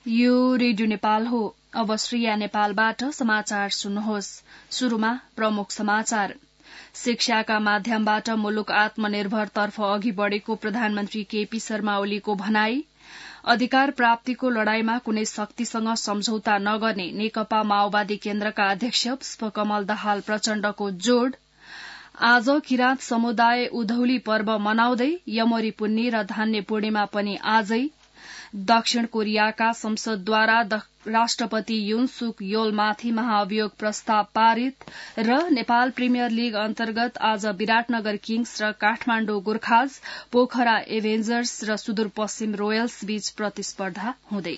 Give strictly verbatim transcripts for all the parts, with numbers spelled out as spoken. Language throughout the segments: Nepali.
यो रेडियो नेपाल हो। अब श्रेया नेपालबाट समाचार सुन्नुहोस्। शुरूमा प्रमुख समाचार। शिक्षाका माध्यमबाट मुलुक आत्मनिर्भरतर्फ अघि बढ़ेको प्रधानमन्त्री केपी शर्मा ओलीको भनाई। अधिकार प्राप्तिको लड़ाईमा कुनै शक्तिसँग सम्झौता नगर्ने नेकपा माओवादी केन्द्रका अध्यक्ष पुष्पकमल दाहाल प्रचण्डको जोड़। आज किराँत समुदाय उधौली पर्व मनाउँदै यमोरी पुन्नी र धान्य पूर्णिमा पनि आजै। दक्षिण कोरियाका संसदद्वारा राष्ट्रपति युन सुक योलमाथि महाअभियोग प्रस्ताव पारित र नेपाल प्रिमियर लीग अन्तर्गत आज विराटनगर किङ्स र काठमाण्डु गोर्खाज, पोखरा एभेन्जर्स र सुदूरपश्चिम रोयल्स बीच प्रतिस्पर्धा हुँदै।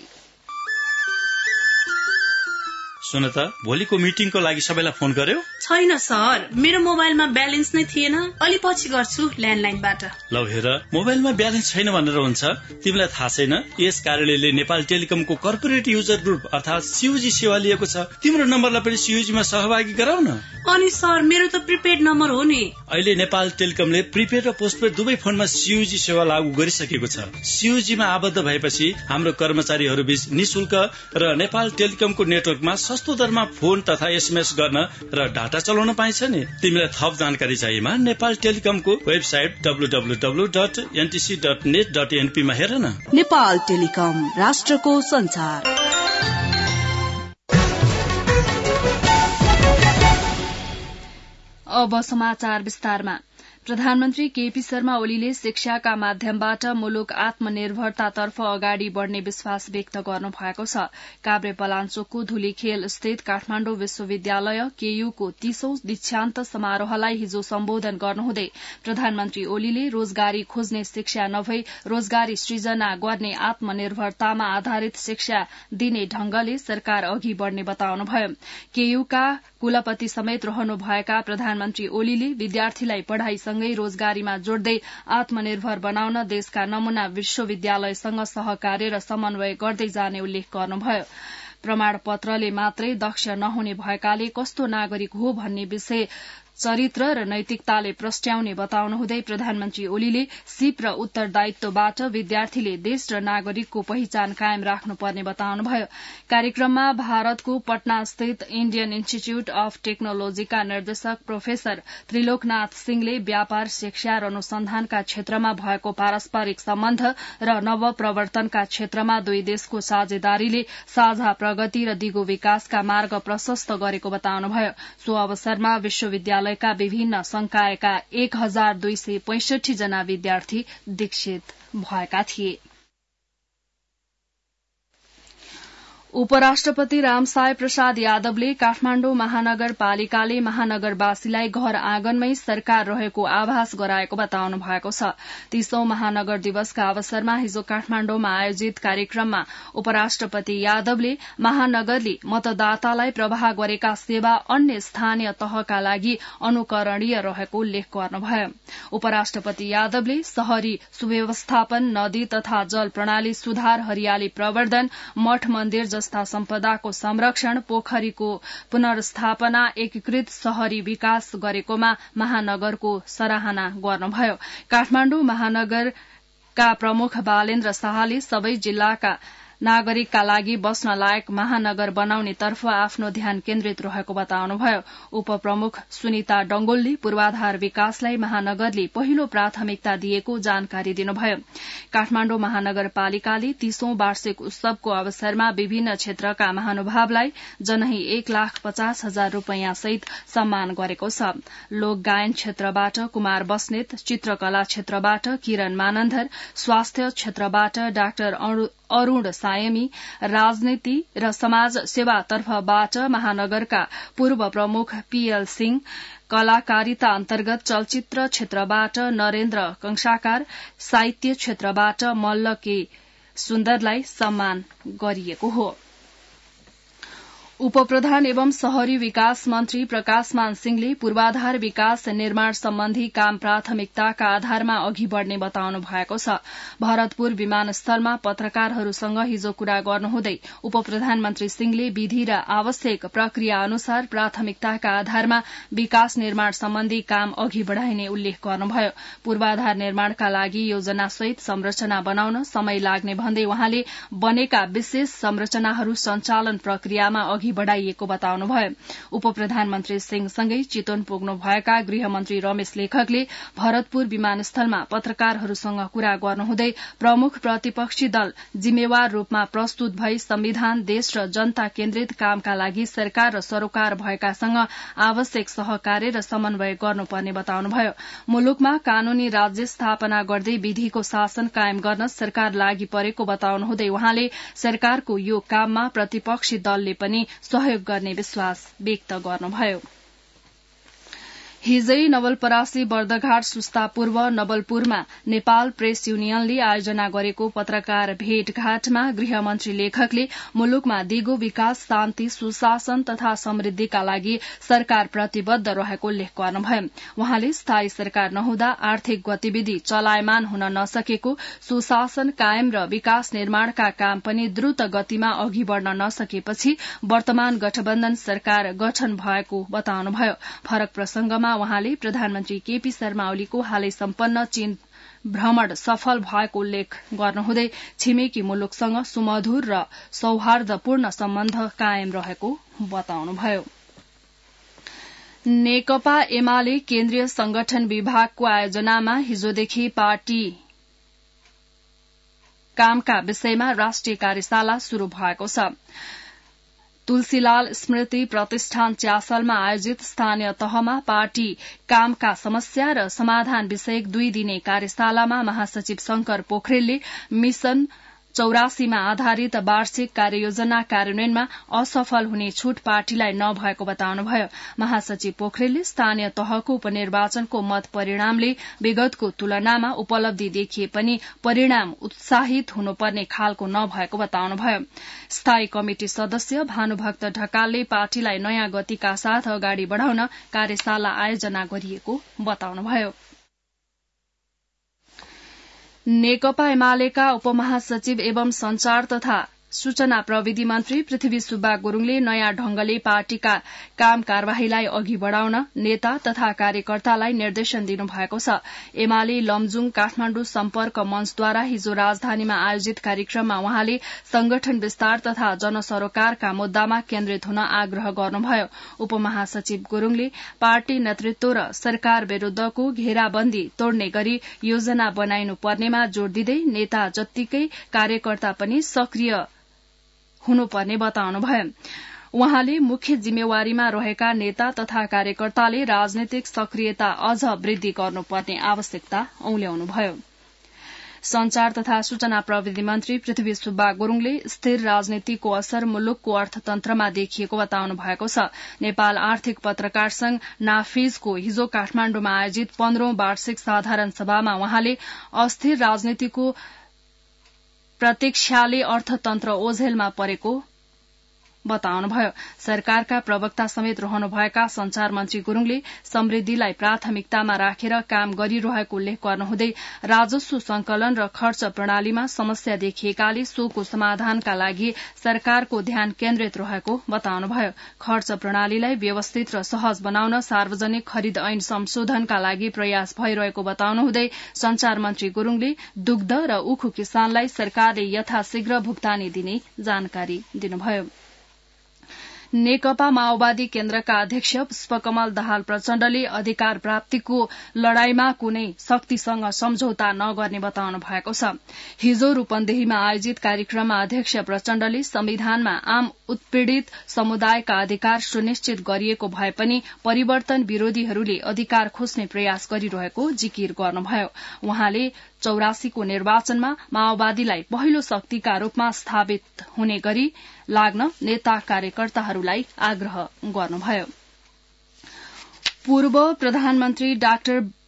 सुन त, भोलिको मिटिङको लागि सबैलाई फोन गर्यो? छैन सर, मेरो मोबाइलमा ब्यालेन्स नै थिएन। अलि पछि गर्छु ल्यान्डलाइनबाट। लौ हेर, मोबाइलमा ब्यालेन्स छैन भनेर हुन्छ? तिमीलाई थाहा छैन यस कार्यालयले नेपाल टेलिकमको कर्पोरेट युजर ग्रुप अर्थात सीयूजी सेवा लिएको छ। तिम्रो नम्बरलाई पनि सीयूजीमा सहभागी गराउन। अनि सर, मेरो त प्रिपेड नम्बर हो नि। अहिले नेपाल टेलिकमले प्रिपेड र पोस्टपेड दुवै फोनमा सीयूजी सेवा लागू गरिसकेको छ। सीयूजीमा आबद्ध भएपछि हाम्रो कर्मचारीहरू बीच निशुल्क र नेपाल टेलिकमको नेटवर्कमा सस्तो दरमा फोन तथा एसएमएस गर्न र डाटा चलाउन पाइन्छ नि। तिमीलाई थप जानकारी चाहिएमा नेपाल टेलिकमको website W W W dot NTC dot net dot NP मा हेर न। नेपाल टेलिकम, राष्ट्रको संचार। अब समाचार विस्तारमा। प्रधानमन्त्री केपी शर्मा ओलीले शिक्षाका माध्यमबाट मुलुक आत्मनिर्भरतातर्फ अगाडि बढ़ने विश्वास व्यक्त गर्नु भएको छ। काभ्रे पलाञ्चोकको धुलीखेल स्थित काठमाण्डु विश्वविद्यालय केयूको तीसौं दीक्षान्त समारोहलाई हिजो सम्बोधन गर्नुहुँदै प्रधानमन्त्री ओलीले रोजगारी खोज्ने शिक्षा नभई रोजगारी सृजना गर्ने आत्मनिर्भरतामा आधारित शिक्षा दिने ढंगले सरकार अघि बढ़ने बताउनुभयो। केयूका कुलपति समेत रहनुभएका प्रधानमन्त्री ओलीले विद्यार्थीलाई पढ़ाई सँगै रोजगारीमा जोड्दै आत्मनिर्भर बनाउन देशका नमूना विश्वविद्यालयसँग सहकार्य र समन्वय गर्दै जाने उल्लेख गर्नुभयो। प्रमाणपत्रले मात्रै दक्ष नहुने भएकाले कस्तो नागरिक हो भन्ने विषय चरित्र र नैतिकताले प्रस्ट्याउने बताउनुहुँदै प्रधानमन्त्री ओलीले सिप र उत्तरदायित्वबाट विद्यार्थीले देश र नागरिकको पहिचान कायम राख्नुपर्ने बताउनुभयो। कार्यक्रममा भारतको पटना स्थित इण्डियन इन्स्टिच्यूट अफ टेक्नोलोजीका निर्देशक प्रोफेसर त्रिलोकनाथ सिंहले व्यापार, शिक्षा र अनुसन्धानका क्षेत्रमा भएको पारस्परिक सम्बन्ध र नवप्रवर्तनका क्षेत्रमा दुई देशको साझेदारीले साझा प्रगति र दिगो विकासका मार्ग प्रशस्त गरेको बताउनुभयो। सो अवसरमा विश्वविद्यालय का विभिन्न संकायका एक हजार दुई सय पैंसठी जना विद्यार्थी दीक्षित भएका थिए। उपराष्ट्रपति रामसाय प्रसाद यादवले काठमाण्डु महानगरपालिकाले महानगरवासीलाई घर आँगनमै सरकार रहेको आभास गराएको बताउनु भएको छ। तीसौं महानगर दिवसका अवसरमा हिजो काठमाण्डुमा आयोजित कार्यक्रममा उपराष्ट्रपति यादवले महानगरले मतदातालाई प्रवाह गरेका सेवा अन्य स्थानीय तहका लागि अनुकरणीय रहेको उल्लेख गर्नुभयो। उपराष्ट्रपति यादवले शहरी सुव्यवस्थापन, नदी तथा जल प्रणाली सुधार, हरियाली प्रवर्धन, मठ मन्दिर जस्ता सम्पदाको संरक्षण, पोखरीको पुनर्स्थापना, एकीकृत शहरी विकास गरेकोमा महानगरको सराहना गर्नुभयो। काठमाण्डु महानगरका प्रमुख बालेन्द्र शाहले सबै जिल्लाका नागरिकका लागि बस्न लायक महानगर बनाउनेतर्फ आफ्नो ध्यान केन्द्रित रहेको बताउनुभयो। उपप्रमुख सुनिता डंगोलले पूर्वाधार विकासलाई महानगरले पहिलो प्राथमिकता दिएको जानकारी दिनुभयो। काठमाण्डु महानगरपालिकाले तीसौं वार्षिक उत्सवको अवसरमा विभिन्न क्षेत्रका महानुभावलाई जनही एक लाख पचास हजार रूपियाँ सहित सम्मान गरेको छ। लोक गायन क्षेत्रबाट कुमार बस्नेत, चित्रकला क्षेत्रबाट किरण मानन्धर, स्वास्थ्य क्षेत्रबाट डाक्टर अरूण सायमी, राजनीति र समाज सेवा तर्फबाट महानगरका पूर्व प्रमुख पीएल सिंह, कलाकारिता अन्तर्गत चलचित्र क्षेत्रबाट नरेन्द्र कंसाकार, साहित्य क्षेत्रबाट मल्ल के सुन्दरलाई सम्मान गरिएको हो। उपप्रधान एवं शहरी विकास मन्त्री प्रकाशमान सिंहले पूर्वाधार विकास निर्माण सम्बन्धी काम प्राथमिकताका आधारमा अघि बढ़ने बताउनु भएको छ। भरतपुर विमानस्थलमा पत्रकारहरूसँग हिजो कुरा गर्नुहुँदै उपप्रधानमन्त्री सिंहले विधि र आवश्यक प्रक्रिया अनुसार प्राथमिकताका आधारमा विकास निर्माण सम्बन्धी काम अघि बढ़ाइने उल्लेख गर्नुभयो। पूर्वाधार निर्माणका लागि योजनासहित संरचना बनाउन समय लाग्ने भन्दै वहाँले बनेका विशेष संरचनाहरू सञ्चालन प्रक्रियामा अघि बढ़ाइएको बताउनुभयो। उप प्रधानमन्त्री सिंहसँगै चितवन पुग्नु भएका गृहमन्त्री रमेश लेखकले भरतपुर विमानस्थलमा पत्रकारहरूसँग कुरा गर्नुहुँदै प्रमुख प्रतिपक्षी दल जिम्मेवार रूपमा प्रस्तुत भई संविधान, देश र जनता केन्द्रित कामका लागि सरकार र सरोकार भएकासँग आवश्यक सहकार्य र समन्वय गर्नुपर्ने बताउनुभयो। मुलुकमा कानूनी राज्य स्थापना गर्दै विधिको शासन कायम गर्न सरकार लागि परेको बताउनुहुँदै वहाँले सरकारको यो काममा प्रतिपक्षी दलले पनि सहयोग गर्ने विश्वास व्यक्त गर्नुभयो। हिजै नवलपरासी बर्दघाट सुस्ता पूर्व नवलपुरमा नेपाल प्रेस युनियनले आयोजना गरेको पत्रकार भेटघाटमा गृहमन्त्री लेखकले मुलुकमा दिगो विकास, शान्ति, सुशासन तथा समृद्धिका लागि सरकार प्रतिबद्ध रहेको उल्लेख गर्नुभयो। वहाँले स्थायी सरकार नहुँदा आर्थिक गतिविधि चलायमान हुन नसकेको, सुशासन कायम र विकास निर्माणका काम पनि द्रुत गतिमा अघि बढ़न नसकेपछि वर्तमान गठबन्धन सरकार गठन भएको बताउनुभयो। फरक प्रसंगमा वहाँले प्रधानमन्त्री केपी शर्मा ओलीको हालै सम्पन्न चीन भ्रमण सफल भएको उल्लेख गर्नुहुँदै छिमेकी मुलुकसँग सुमधुर र सौहार्दपूर्ण सम्बन्ध कायम रहेको बताउनुभयो। नेकपा एमाले केन्द्रीय संगठन विभागको आयोजनामा हिजोदेखि पार्टी कामका विषयमा राष्ट्रिय कार्यशाला शुरू भएको छ। तुलसीलाल स्मृति प्रतिष्ठान च्यासलमा आयोजित स्थानीय तहमा पार्टी कामका समस्या र समाधान विषयक दुई दिने कार्यशालामा महासचिव शंकर पोखरेलले मिशन चौरासीमा आधारित वार्षिक कार्ययोजना कार्यान्वयनमा असफल हुने छूट पार्टीलाई नभएको बताउनुभयो। महासचिव पोखरेलले स्थानीय तहको उपनिर्वाचनको मत परिणामले विगतको तुलनामा उपलब्धि देखिए पनि परिणाम उत्साहित हुनुपर्ने खालको नभएको बताउनुभयो। स्थायी कमिटी सदस्य भानुभक्त ढकालले पार्टीलाई नयाँ गतिका साथ अगाडि बढ़ाउन कार्यशाला आयोजना गरिएको बताउनुभयो। नेकपा एमालेका उपमहासचिव एवं संचार तथा सूचना प्रविधि मन्त्री पृथ्वी सुब्बा गुरूङले नयाँ ढंगले पार्टीका काम कार्यवाहीलाई अघि बढ़ाउन नेता तथा कार्यकर्तालाई निर्देशन दिनुभएको छ। एमाले लमजुङ काठमाण्डु सम्पर्क मञ्चद्वारा हिजो राजधानीमा आयोजित कार्यक्रममा वहाँले संगठन विस्तार तथा जनसरोकारका मुद्दामा केन्द्रित हुन आग्रह गर्नुभयो। उपमहासचिव गुरूङले पार्टी नेतृत्व र सरकार विरूद्धको घेराबन्दी तोड्ने गरी योजना बनाइनु पर्नेमा जोड़ दिँदै नेता जत्तिकै कार्यकर्ता पनि सक्रिय हुनुपर्ने बताउनुभयो। वहाँले मुख्य जिम्मेवारीमा रहेका नेता तथा कार्यकर्ताले राजनैतिक सक्रियता अझ वृद्धि गर्नुपर्ने आवश्यकता औल्याउनुभयो। संचार तथा सूचना प्रविधि मन्त्री पृथ्वी सुब्बा गुरूङले स्थिर राजनीतिको असर मुलुकको अर्थतन्त्रमा देखिएको बताउनु भएको छ। नेपाल आर्थिक पत्रकार संघ नाफिजको हिजो काठमाण्डुमा आयोजित पन्ध्रौं वार्षिक साधारण सभामा वहाँले अस्थिर राजनीतिको प्रतीक्षाले अर्थतन्त्र ओझेलमा परेको बताउनुभयो। सरकारका प्रवक्ता समेत रहनुभएका संचार मन्त्री गुरूङले समृद्धिलाई प्राथमिकतामा राखेर काम गरिरहेको उल्लेख गर्नुहुँदै राजस्व संकलन र खर्च प्रणालीमा समस्या देखिएकाले सोको समाधानका लागि सरकारको ध्यान केन्द्रित रहेको बताउनुभयो। खर्च प्रणालीलाई व्यवस्थित र सहज बनाउन सार्वजनिक खरिद ऐन संशोधनका लागि प्रयास भइरहेको बताउनुहुँदै संचार मन्त्री गुरूङले दुग्ध र उखु किसानलाई सरकारले यथाशीघ्र भुक्तानी दिने जानकारी दिनुभयो। नेकपा माओवादी केन्द्रका अध्यक्ष पुष्पकमल दाहाल प्रचण्डले अधिकार प्राप्तिको लड़ाईमा कुनै शक्तिसँग सम्झौता नगर्ने बताउनु भएको छ। हिजो रूपन्देहीमा आयोजित कार्यक्रममा अध्यक्ष प्रचण्डले संविधानमा आम उत्पीड़ित समुदायका अधिकार सुनिश्चित गरिएको भए पनि परिवर्तन विरोधीहरूले अधिकार खोज्ने प्रयास गरिरहेको जिकिर गर्नुभयो। वहाँले चौरासीको निर्वाचनमा माओवादीलाई पहिलो शक्तिका रूपमा स्थापित हुने गरी लाग्न नेता कार्यकर्ताहरूलाई आग्रह गर्नुभयो। पूर्व प्रधानमन्त्री डाक्टर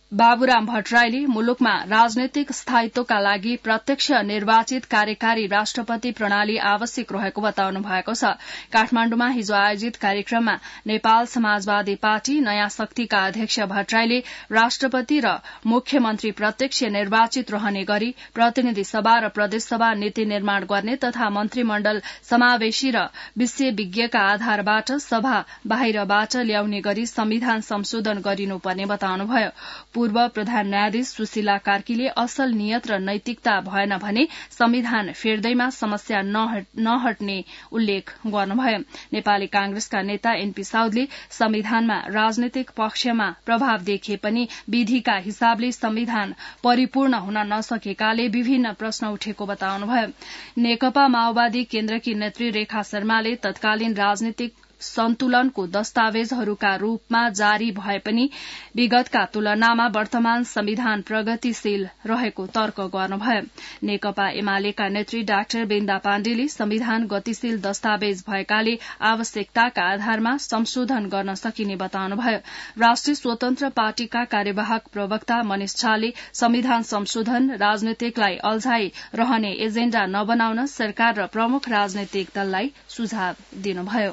बाबुराम भट्टराईले मुलुकमा राजनैतिक स्थायित्वका लागि प्रत्यक्ष निर्वाचित कार्यकारी राष्ट्रपति प्रणाली आवश्यक रहेको बताउनु भएको छ। काठमाण्डुमा हिजो आयोजित कार्यक्रममा नेपाल समाजवादी पार्टी नयाँ शक्तिका अध्यक्ष भट्टराईले राष्ट्रपति र मुख्यमन्त्री प्रत्यक्ष निर्वाचित रहने गरी प्रतिनिधि सभा र प्रदेशसभा नीति निर्माण गर्ने तथा मन्त्रीमण्डल समावेशी र विषयविज्ञका आधारबाट सभा बाहिरबाट ल्याउने गरी संविधान संशोधन गरिनुपर्ने बताउनुभयो। पूर्व प्रधान न्यायाधीश सुशीला कार्कीले असल नियत र नैतिकता भएन भने संविधान फेर्दैमा समस्या नहट्ने उल्लेख गर्नुभयो। नेपाली कांग्रेसका नेता एनपी साउदले संविधानमा राजनैतिक पक्षमा प्रभाव देखिए पनि विधिका हिसाबले संविधान परिपूर्ण हुन नसकेकाले विभिन्न प्रश्न उठेको बताउनुभयो। नेकपा माओवादी केन्द्रकी नेत्री रेखा शर्माले तत्कालीन राजनीतिक सन्तुलनको दस्तावेजहरूका रूपमा जारी भए पनि विगतका तुलनामा वर्तमान संविधान प्रगतिशील रहेको तर्क गर्नुभयो। नेकपा एमालेका नेत्री डाक्टर वृन्दा पाण्डेले संविधान गतिशील दस्तावेज भएकाले आवश्यकताका आधारमा संशोधन गर्न सकिने बताउनुभयो। राष्ट्रिय स्वतन्त्र पार्टीका कार्यवाहक प्रवक्ता मनिष झाले संविधान संशोधन राजनीतिकलाई अल्झाई रहने एजेण्डा नबनाउन सरकार र प्रमुख राजनैतिक दललाई सुझाव दिनुभयो।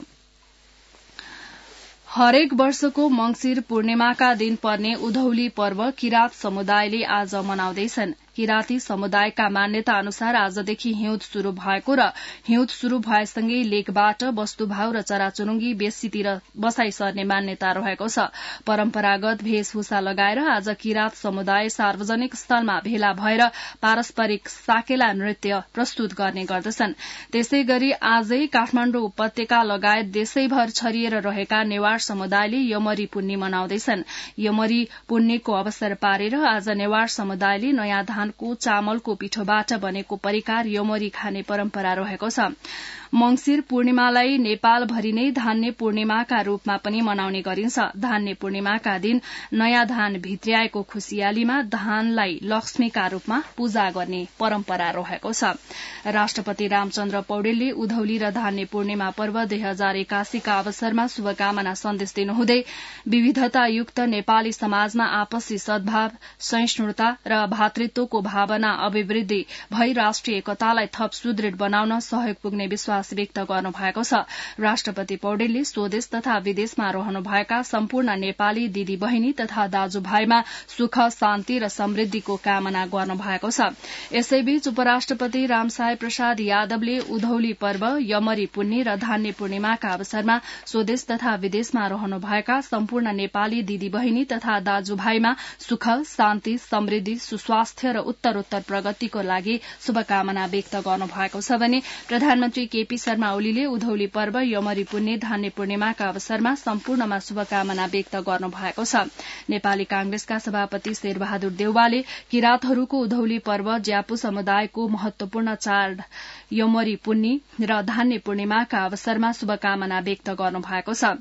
हरेक वर्षको मंगिर पूर्णिमाका दिन पर्ने उधौली पर्व किरात समुदायले आज मनाउँदैछन्। किराती समुदायका मान्यता अनुसार आजदेखि हिउँद शुरू भएको र हिउँद शुरू भएसँगै लेकबाट वस्तुभाव र चराचुरुङ्गी बेसीतिर बसाई सर्ने मान्यता रहेको छ। परम्परागत भेषभूषा लगाएर आज किरात समुदाय सार्वजनिक स्थलमा भेला भएर पारस्परिक साकेला नृत्य प्रस्तुत गर्ने गर्दछन्। त्यसै गरी आजै काठमाण्डु उपत्यका लगायत देशैभर छरिएर रहेका नेवार समुदायले यमरी पुन्नी मनाउँदैछन्। यमरी पुन्नीको अवसर पारेर आज नेवार समुदायले नयाँ धानको चामलको पिठोबाट बनेको परिकार यमरी खाने परम्परा रहेको छ। मंगिर पूर्णिमालाई नेपालभरि नै धान्य पूर्णिमाका रूपमा पनि मनाउने गरिन्छ। धान्य पूर्णिमाका दिन नयाँ धान भित्र्याएको खुशियालीमा धानलाई लक्ष्मीका रूपमा पूजा गर्ने परम्परा रहेको छ। राष्ट्रपति रामचन्द्र पौडेलले उधौली र धान्य पूर्णिमा पर्व दुई हजार एकासीका अवसरमा शुभकामना सन्देश दिनुहुँदै विविधतायुक्त नेपाली समाजमा आपसी सद्भाव, सहिष्णुता र भातृत्वको भावना अभिवृद्धि भई राष्ट्रिय एकतालाई थप सुदृढ़ बनाउन सहयोग पुग्ने विश्वास व्यक्त गर्नु भएको छ। राष्ट्रपति पौडेलले स्वदेश तथा विदेशमा रहनुभएका सम्पूर्ण नेपाली दिदी बहिनी तथा दाजुभाइमा सुख, शान्ति र समृद्धिको कामना गर्नु भएको छ। यसैबीच उपराष्ट्रपति रामसाय प्रसाद यादवले उधौली पर्व, यमरी पुन्नी र धान्य पूर्णिमाका अवसरमा स्वदेश तथा विदेशमा रहनुभएका सम्पूर्ण नेपाली दिदी बहिनी तथा दाजुभाइमा सुख, शान्ति, समृद्धि, सुस्वास्थ्य र उत्तरोत्तर प्रगतिको लागि शुभकामना व्यक्त गर्नु भएको छ भने प्रधानमन्त्री केपी शर्मा ओलीले उधौली पर्व, यमरी पुन्नी, धान्य पूर्णिमाका अवसरमा सम्पूर्णमा शुभकामना व्यक्त गर्नु भएको छ। नेपाली कांग्रेसका सभापति शेरबहादुर देउवाले किरातहरूको उधौली पर्व, ज्यापु समुदायको महत्वपूर्ण चाड यमरी पुन्नी र धान्य पूर्णिमाका अवसरमा शुभकामना व्यक्त गर्नु भएको छ।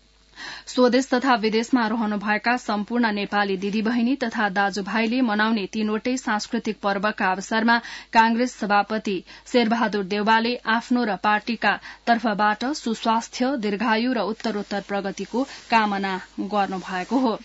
स्वदेश तथा विदेशमा रहनुभएका सम्पूर्ण नेपाली दिदीबहिनी तथा दाजुभाइले मनाउने तीनवटै सांस्कृतिक पर्वका अवसरमा कांग्रेस सभापति शेरबहादुर देउवाले आफ्नो र पार्टीका तर्फबाट सुस्वास्थ्य, दीर्घायु र उत्तरोत्तर प्रगतिको कामना गर्नुभएको हो।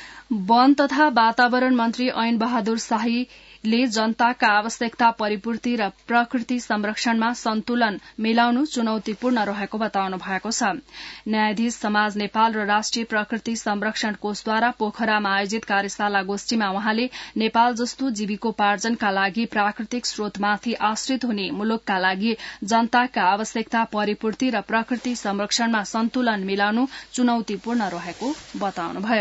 वन तथा वातावरण मन्त्री ऐन बहादुर शाहीले जनताका आवश्यकता परिपूर्ति र प्रकृति संरक्षणमा सन्तुलन मिलाउनु चुनौतीपूर्ण रहेको बताउनु भएको छ। न्यायाधीश समाज नेपाल र राष्ट्रिय प्रकृति संरक्षण कोषद्वारा पोखरामा आयोजित कार्यशाला गोष्ठीमा उहाँले नेपाल जस्तो जीविकोपार्जनका लागि प्राकृतिक स्रोतमाथि आश्रित हुने मुलुकका लागि जनताका आवश्यकता परिपूर्ति र प्रकृति संरक्षणमा सन्तुलन मिलाउनु चुनौतीपूर्ण रहेको बताउनुभयो।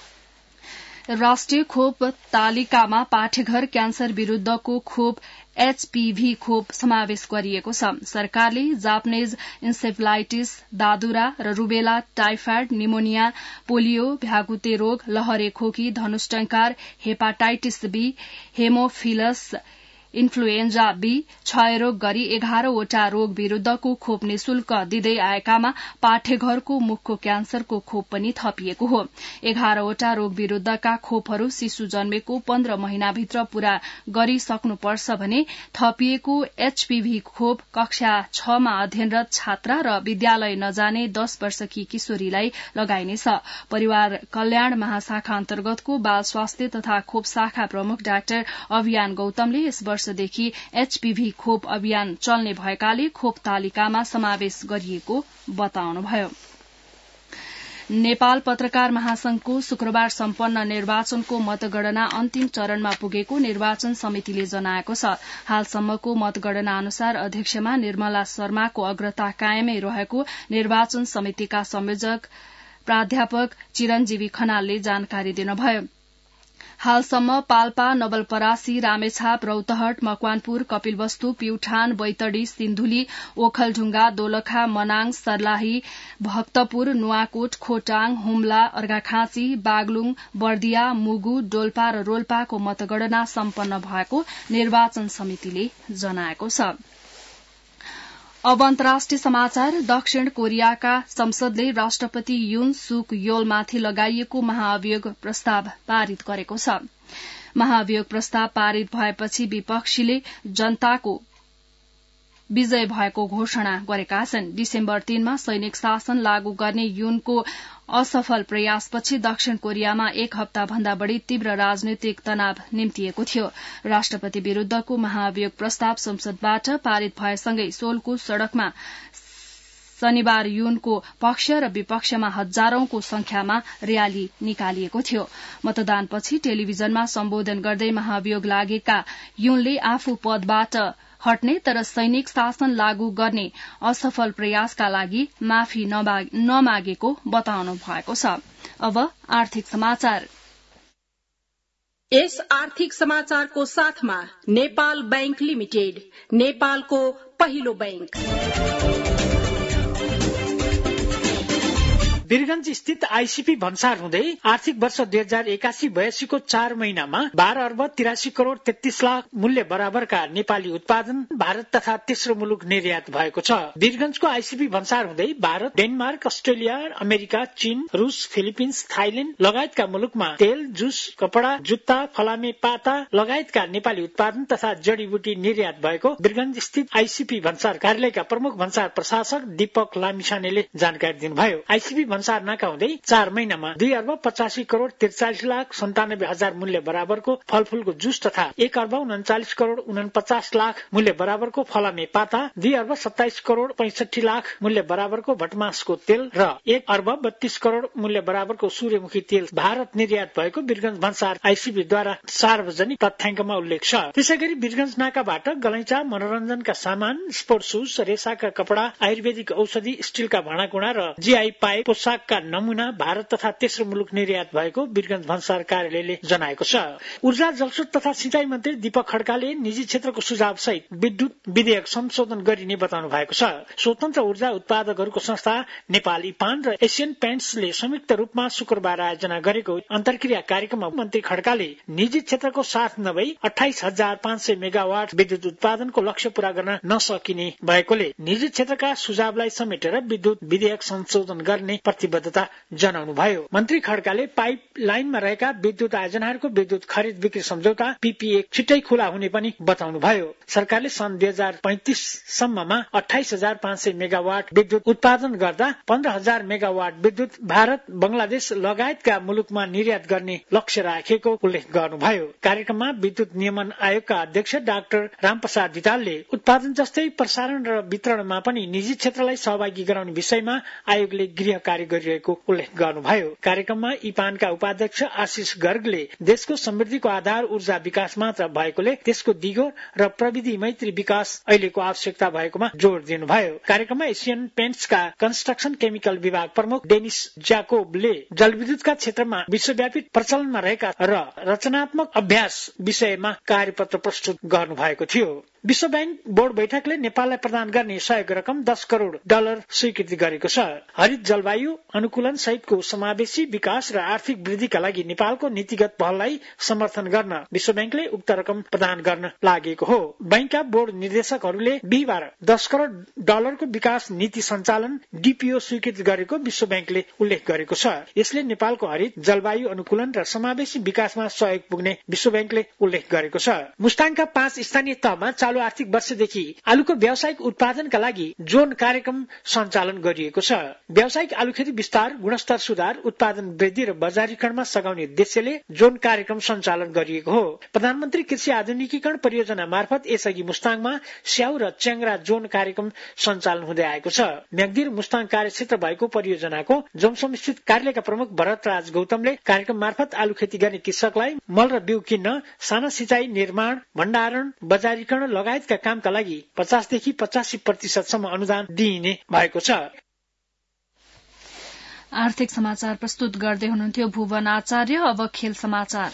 राष्ट्रिय खोप तालिकामा पाठेघर क्यान्सर विरूद्धको खोप एचपीभी खोप समावेश गरिएको छ। सरकारले जापानीज इन्सेफलाइटिस, दादुरा र रुबेला, टाइफाइड, निमोनिया, पोलियो, भ्यागुते रोग, लहरे खोकी, धनुष्टंकार, hepatitis B, haemophilus influenza B, क्षयरोग गरी एघारवटा रोग विरूद्धको खोप निशुल्क दिँदै आएकामा पाठेघरको मुखको क्यान्सरको खोप पनि थपिएको हो। एघारवटा रोग विरूद्धका खोपहरू शिशु जन्मेको पन्ध्र महिनाभित्र पूरा गरिसक्नुपर्छ भने थपिएको एचपीभी खोप कक्षा छमा अध्ययनरत छात्रा र विद्यालय नजाने दश वर्षकी किशोरीलाई लगाइनेछ। परिवार कल्याण महाशाखा अन्तर्गतको बाल स्वास्थ्य तथा खोप शाखा प्रमुख डाक्टर अभियान गौतमले यस वर्षदेखि एचपीभी खोप अभियान चल्ने भएकाले खोप तालिकामा समावेश गरिएको बताउनुभयो। नेपाल पत्रकार महासंघको शुक्रबार सम्पन्न निर्वाचनको मतगणना अन्तिम चरणमा पुगेको निर्वाचन समितिले जनाएको छ। हालसम्मको मतगणना अनुसार अध्यक्षमा निर्मला शर्माको अग्रता कायमै रहेको निर्वाचन समितिका संयोजक प्राध्यापक चिरञ्जीवी खनालले जानकारी दिनुभयो। हालसम्म पाल्पा, नवलपरासी, रामेछाप, रौतहट, मकवानपुर, कपिलवस्तु, प्युठान, बैतडी, सिन्धुली, ओखलढुंगा, दोलखा, मनाङ, सर्लाही, भक्तपुर, नुवाकोट, खोटाङ, हुम्ला, अर्घाखाँची, बागलुङ, बर्दिया, मुगु, डोल्पा र रोल्पाको मतगणना सम्पन्न भएको निर्वाचन समितिले जनाएको छ। अब अन्तर्राष्ट्रिय समाचार। दक्षिण कोरियाका संसदले राष्ट्रपति युन सुक योलमाथि लगाइएको महाभियोग प्रस्ताव पारित गरेको छ। महाभियोग प्रस्ताव पारित भएपछि विपक्षीले जनताको विजय भएको घोषणा गरेका छन्। डिसेम्बर तीनमा सैनिक शासन लागू गर्ने युनको असफल प्रयासपछि दक्षिण कोरियामा एक हप्ता भन्दा बढ़ी तीव्र राजनैतिक तनाव निम्तिएको थियो। राष्ट्रपति विरूद्धको महाभियोग प्रस्ताव संसदबाट पारित भएसँगै सोलको सड़कमा शनिबार युनको पक्ष र विपक्षमा हजारौंको संख्यामा रयाली निकालिएको थियो। मतदानपछि टेलिभिजनमा सम्बोधन गर्दै महाभियोग लागेका युनले आफू पदबाट हट्ने तर सैनिक शासन लागू गर्ने असफल प्रयासका लागि माफी नमागेको बताउनु भएको छ। अब आर्थिक समाचार। यस आर्थिक समाचारको साथमा नेपाल बैंक लिमिटेड, नेपालको पहिलो बैंक। वीरगंज स्थित आईसीपी भन्सार हुँदै आर्थिक वर्ष दुई हजार एकासी बयासी को चार महिनामा बाह्र अर्ब तिरासी करोड़ तेत्तीस लाख मूल्य बराबरका नेपाली उत्पादन भारत तथा तेस्रो मुलुक निर्यात भएको छ। वीरगंजको आईसीपी भन्सार हुँदै भारत, डेनमार्क, अस्ट्रेलिया, अमेरिका, चीन, रूस, फिलिपिन्स, थाइल्याण्ड लगायतका मुलुकमा तेल, जुस, कपड़ा, जुत्ता, फलामे, पाता लगायतका नेपाली उत्पादन तथा जडीबुटी निर्यात भएको वीरगंज स्थित आईसीपी भन्सार कार्यालयका प्रमुख भन्सार प्रशासक दीपक लामिछानेले जानकारी दिनुभयो। आईसीपी भन्सार नाका हुँदै चार महिनामा दुई अर्ब पचासी करोड़ त्रिचालिस लाख सन्तानब्बे हजार मूल्य बराबरको फलफूलको जुस तथा एक अर्ब उन्चालिस करोड़ उनपचास लाख मूल्य बराबरको फलामे पाता, दुई अर्ब सत्ताइस करोड़ पैंसठी लाख मूल्य बराबरको भटमासको तेल र एक अर्ब बत्तीस करोड़ मूल्य बराबरको सूर्यमुखी तेल भारत निर्यात भएको वीरगंज भन्सार आईसीबीद्वारा सार्वजनिक तथ्याङ्कमा उल्लेख छ। त्यसैगरी वीरगंज नाकाबाट गलैँचा, मनोरञ्जनका सामान, स्पोर्ट्स शूज, रेसाका कपड़ा, आयुर्वेदिक औषधि, स्टीलका भाँडाकुँडा र जीआई पाइप पोसाकका नमूना भारत तथा तेस्रो मुलुक निर्यात भएको वीरगंज भन्सार कार्यालयले जनाएको छ। ऊर्जा, जलस्रोत तथा सिंचाई मन्त्री दीपक खड्काले निजी क्षेत्रको सुझाव सहित विद्युत विधेयक संशोधन गरिने बताउनु भएको छ। स्वतन्त्र ऊर्जा उत्पादकहरूको संस्था नेपाल इपान र एशियन पेन्ट्सले संयुक्त रूपमा शुक्रबार आयोजना गरेको अन्तर्क्रिया कार्यक्रममा मन्त्री खड्काले निजी क्षेत्रको साथ नभई अठाइस हजार पाँच सय मेगावाट विद्युत उत्पादनको लक्ष्य पूरा गर्न नसकिने भएकोले निजी क्षेत्रका सुझावलाई समेटेर विद्युत विधेयक संशोधन गर्ने प्रतिबद्धता जनाउनु भयो। मन्त्री खड्काले पाइप लाइनमा रहेका विद्युत आयोजनाहरूको विद्युत खरिद बिक्री सम्झौता पीपीए छिट्टै खुला हुने पनि बताउनु भयो। सरकारले सन् दुई हजार पैंतिस सम्ममा अठाइस हजार पाँच सय मेगावाट विद्युत उत्पादन गर्दा पन्ध्र हजार मेगावाट विद्युत भारत, बंगलादेश लगायतका मुलुकमा निर्यात गर्ने लक्ष्य राखेको उल्लेख गर्नुभयो। कार्यक्रममा विद्युत नियमन आयोगका अध्यक्ष डाक्टर रामप्रसाद धितालले उत्पादन जस्तै प्रसारण र वितरणमा पनि निजी क्षेत्रलाई सहभागी गराउने विषयमा आयोगले गृह कार्य गरिरहेको उल्लेख गर्नुभयो। कार्यक्रममा इपानका उपाध्यक्ष आशिष गर्गले देशको समृद्धिको आधार ऊर्जा विकास मात्र भएकोले त्यसको दिगो र प्रविधि मैत्री विकास अहिलेको आवश्यकता भएकोमा जोड़ दिनुभयो। कार्यक्रममा एशियन पेन्ट्सका कन्स्ट्रक्सन केमिकल विभाग प्रमुख डेनिस ज्याकोबले जलविद्युतका क्षेत्रमा विश्वव्यापी प्रचलनमा रहेका र रचनात्मक अभ्यास विषयमा कार्यपत्र प्रस्तुत गर्नु भएको थियो। विश्व बैंक बोर्ड बैठकले नेपाललाई प्रदान गर्ने सहयोग रकम दस करोड़ डलर स्वीकृति गरेको छ। हरित जलवायु अनुकूलन सहितको समावेशी विकास र आर्थिक वृद्धिका लागि नेपालको नीतिगत पहललाई समर्थन गर्न विश्व बैंकले उक्त रकम प्रदान गर्न लागेको हो। बैंकका बोर्ड निर्देशकहरूले बिहिबार दस करोड़ डलरको विकास नीति सञ्चालन डीपीओ स्वीकृत गरेको विश्व बैंकले उल्लेख गरेको छ। यसले नेपालको हरित जलवायु अनुकूलन र समावेशी विकासमा सहयोग पुग्ने विश्व बैंकले उल्लेख गरेको छ। मुस्ताङका पाँच स्थानीय तहमा चालू आर्थिक वर्षदेखि आलुको व्यावसायिक उत्पादनका लागि जोन कार्यक्रम सञ्चालन गरिएको छ। व्यावसायिक आलु खेती विस्तार, गुणस्तर सुधार, उत्पादन वृद्धि र बजारीकरणमा सघाउने उद्देश्यले जोन कार्यक्रम सञ्चालन गरिएको हो। प्रधानमन्त्री कृषि आधुनिकीकरण परियोजना मार्फत यसअघि मुस्ताङमा स्याउ र च्याङ्ग्रा जोन कार्यक्रम सञ्चालन हुँदै आएको छ। म्याग्दीर मुस्ताङ कार्यक्षेत्र भएको परियोजनाको जोमसोम स्थित कार्यालयका प्रमुख भरत राज गौतमले कार्यक्रम मार्फत आलु खेती गर्ने कृषकलाई मल र बिउ किन्न, साना सिंचाई निर्माण, भण्डारण, बजारीकरण लगायतका कामका लागि पचासदेखि पचासी प्रतिशतसम्म अनुदान दिइने भएको छ। आर्थिक समाचार प्रस्तुत गर्दै हुनुहुन्थ्यो भुवन आचार्य। अब खेल समाचार।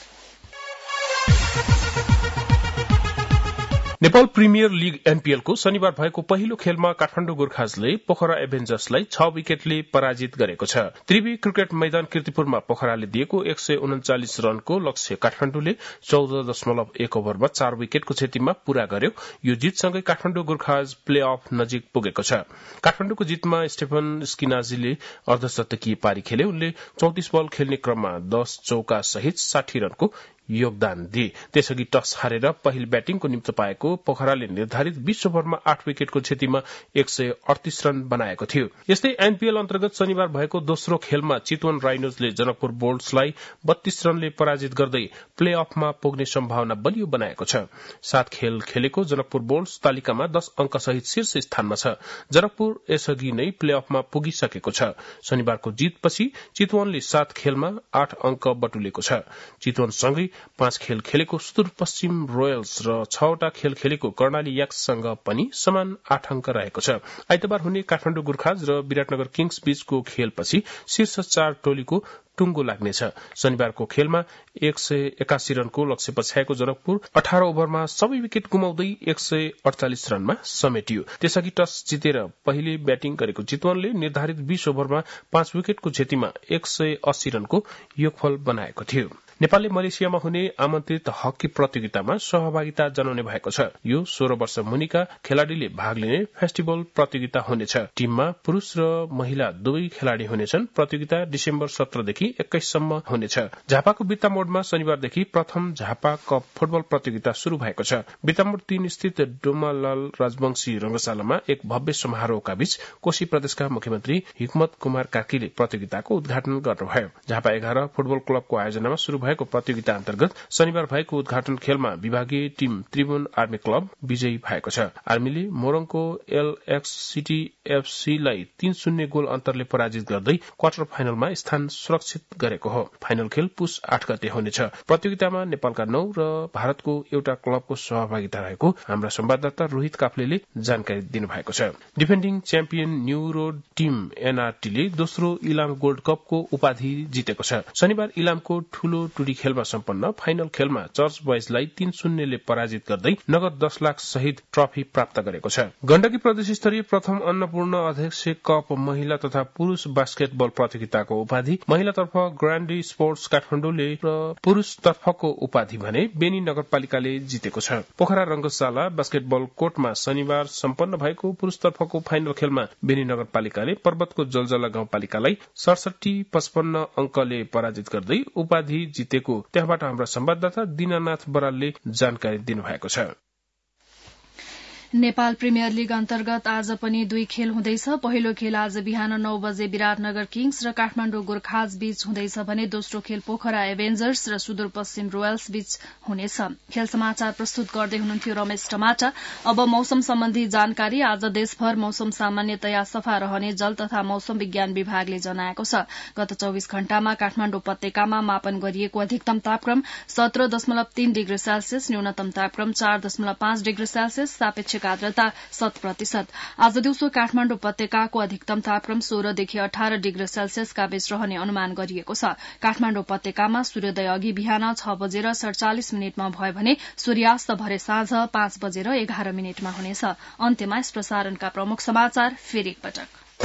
नेपाल प्रिमियर लीग एनपीएल को शनिबार भएको पहिलो खेलमा काठमाडौँ गोर्खाजले पोखरा एभेन्जर्सलाई छ विकेटले पराजित गरेको छ। त्रिवी क्रिकेट मैदान किर्तिपुरमा पोखराले दिएको एक सय उन्चालिस रनको लक्ष्य काठमाडौँले चौध दशमलव एक ओभरमा चार विकेटको क्षतिमा पूरा गर्यो। यो जितसँगै काठमाडौँ गोर्खाज प्ले अफ नजिक पुगेको छ। काठमाडौँको जितमा स्टेफन स्किनाजीले अर्धशतकीय पारी खेले। उनले चौतिस बल खेल्ने क्रममा दस चौका सहित साठी रनको योगदान दिए। त्यसअघि टस हारेर पहिल ब्याटिङको निम्तो पाएको पोखराले निर्धारित बीस ओभरमा आठ विकेटको क्षतिमा एक सय अडतीस रन बनाएको थियो। यस्तै एनपीएल अन्तर्गत शनिबार भएको दोस्रो खेलमा चितवन राइनोजले जनकपुर बोल्ट्सलाई बत्तीस रनले पराजित गर्दै प्ले अफमा पुग्ने सम्भावना बलियो बनाएको छ। सात खेल खेलेको जनकपुर बोल्ट्स तालिकामा दस अंक सहित शीर्ष स्थानमा छ। जनकपुर यसअघि नै प्ले अफमा पुगिसकेको छ। शनिबारको जितपछि चितवनले सात खेलमा आठ अंक बटुलेको छ। चितवनसँगै पाँच खेल खेलेको सुदूरपश्चिम रोयल्स र छवटा खेल खेलेको कर्णाली याक्ससँग पनि समान आठ अंक रहेको छ। आइतबार हुने काठमाडौँ गोर्खाज र विराटनगर किङ्स बीचको खेलपछि शीर्ष चार टोलीको टुङ्गो लाग्नेछ। शनिबारको खेलमा एक सय एकासी रनको लक्ष्य पछ्याएको जनकपुर अठार ओभरमा सबै विकेट गुमाउँदै एक सय अडचालिस रनमा समेटियो। त्यसअघि टस जितेर पहिले ब्याटिङ गरेको चितवनले निर्धारित बीस ओभरमा पाँच विकेटको क्षतिमा एक सय अस्सी रनको योगफल बनाएको थियो। नेपालले मलेसियामा हुने आमन्त्रित हकी प्रतियोगितामा सहभागिता जनाउने भएको छ। यो सोह्र वर्ष मुनिका खेलाड़ीले भाग लिने फेस्टिभल प्रतियोगिता हुनेछ। टीममा पुरूष र महिला दुवै खेलाड़ी हुनेछन्। प्रतियोगिता डिसेम्बर सत्रदेखि एक्काइससम्म हुनेछ। झापाको बिर्तामोडमा शनिबारदेखि प्रथम झापा कप फुटबल प्रतियोगिता शुरू भएको छ। बिर्तामोड तीन स्थित डोमालाल राजवंशी रंगशालामा एक भव्य समारोहका बीच कोशी प्रदेशका मुख्यमन्त्री हिक्मत कुमार कार्कीले प्रतियोगिताको उद्घाटन गर्नुभयो। झापा एघार फुटबल क्लबको आयोजनामा शुरू भएको प्रतियोगिता अन्तर्गत शनिबार भएको उद्घाटन खेलमा विभागीय टीम त्रिभुवन आर्मी क्लब विजयी भएको छ। आर्मीले मोरङको एलएक्स सिटी एफसीलाई तीन शून्य गोल अन्तरले पराजित गर्दै क्वार्टर फाइनलमा स्थान सुरक्षित गरेको हो। फाइनल खेल पुस आठ गते हुनेछ। प्रतियोगितामा नेपालका नौ र भारतको एउटा क्लबको सहभागिता रहेको हाम्रा संवाददाता रोहित काफ्लेले जानकारी दिनुभएको छ। डिफेन्डिङ च्याम्पियन न्युरो टीम एनआरटीले दोस्रो इलाम गोल्ड कपको उपाधि जितेको छ। शनिबार इलामको ठूलो टुडी खेलमा सम्पन्न फाइनल खेलमा चर्च बॉयजलाई तीन शून्यले पराजित गर्दै नगद दस लाख सहित ट्रफी प्राप्त गरेको छ। गण्डकी प्रदेश स्तरीय प्रथम अन्नपूर्ण अध्यक्ष कप महिला तथा पुरूष बास्केटबल प्रतियोगिताको उपाधि महिलातर्फ ग्रान्डी स्पोर्ट्स काठमाडौँले र पुरूषतर्फको उपाधि भने बेनी नगरपालिकाले जितेको छ। पोखरा रंगशाला बास्केटबल कोर्टमा शनिबार सम्पन्न भएको पुरूषतर्फको फाइनल खेलमा बेनी नगरपालिकाले पर्वतको जलजला गाउँपालिकालाई सडसठी पचपन्न अंकले पराजित गर्दै उपाधि जितेको त्यहाँबाट हाम्रा संवाददाता दीनानाथ बरालले जानकारी दिनुभएको छ। नेपाल प्रिमियर लीग अन्तर्गत आज पनि दुई खेल हुँदैछ। पहिलो खेल आज बिहान नौ बजे विराटनगर किङ्स र काठमाडौँ गोर्खाज बीच हुँदैछ भने दोस्रो खेल पोखरा एभेन्जर्स र सुदूरपश्चिम रोयल्स बीच हुनेछ। खेल समाचार प्रस्तुत गर्दै हुनुहुन्थ्यो रमेश टमाटा। अब मौसम सम्बन्धी जानकारी। आज देशभर मौसम सामान्यतया सफा रहने जल तथा मौसम विज्ञान विभागले जनाएको छ। गत चौविस घण्टामा काठमाडौँ उपत्यकामा मापन गरिएको अधिकतम तापक्रम सत्र दशमलव तीन डिग्री सेल्सियस, न्यूनतम तापक्रम चार दशमलव पाँच डिग्री सेल्सियस, सापेक्ष वार्षिक आर्द्रता शत प्रतिशत। आज दिउँसो काठमाडौँ उपत्यकाको अधिकतम तापक्रम सोह्रदेखि अठार डिग्री सेल्सियसका बीच रहने अनुमान गरिएको छ। काठमाडौँ उपत्यकामा सूर्योदय अघि बिहान छ बजेर सड़चालिस मिनटमा भयो भने सूर्यास्त भरे साँझ पाँच बजेर एघार मिनटमा हुनेछ। अन्त्यमा यस प्रसारणका प्रमुख समाचार फेरि एकपटक।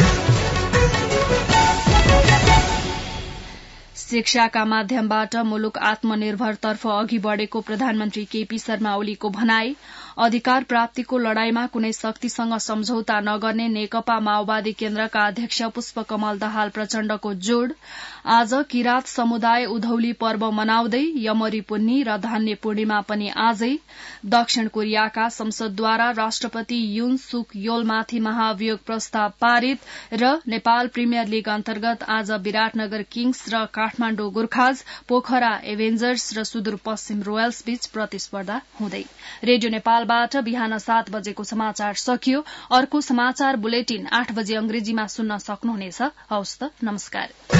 शिक्षाका माध्यमबाट मुलुक आत्मनिर्भरतर्फ अघि बढ़ेको प्रधानमन्त्री केपी शर्मा ओलीको भनाई। अधिकार प्राप्तिको लड़ाईमा कुनै शक्तिसँग सम्झौता नगर्ने नेकपा माओवादी केन्द्रका अध्यक्ष पुष्पकमल दाहाल प्रचण्डको जोड़। आज किरात समुदाय उधौली पर्व मनाउँदै यमरी पुन्नी र धान्य पूर्णिमा पनि आजै। दक्षिण कोरियाका संसदद्वारा राष्ट्रपति युन सुक योलमाथि महाभियोग प्रस्ताव पारित र नेपाल प्रिमियर लीग अन्तर्गत आज विराटनगर किङ्स र काठमाण्डु गोर्खाज, पोखरा एभेन्जर्स र सुदूरपश्चिम रोयल्स बीच प्रतिस्पर्धा हुँदै। रेडियो नेपालबाट बिहान सात बजेको समाचार सकियो। अर्को समाचार बुलेटिन आठ बजे अंग्रेजीमा सुन्न सक्नुहुनेछ। हवस् त, नमस्कार।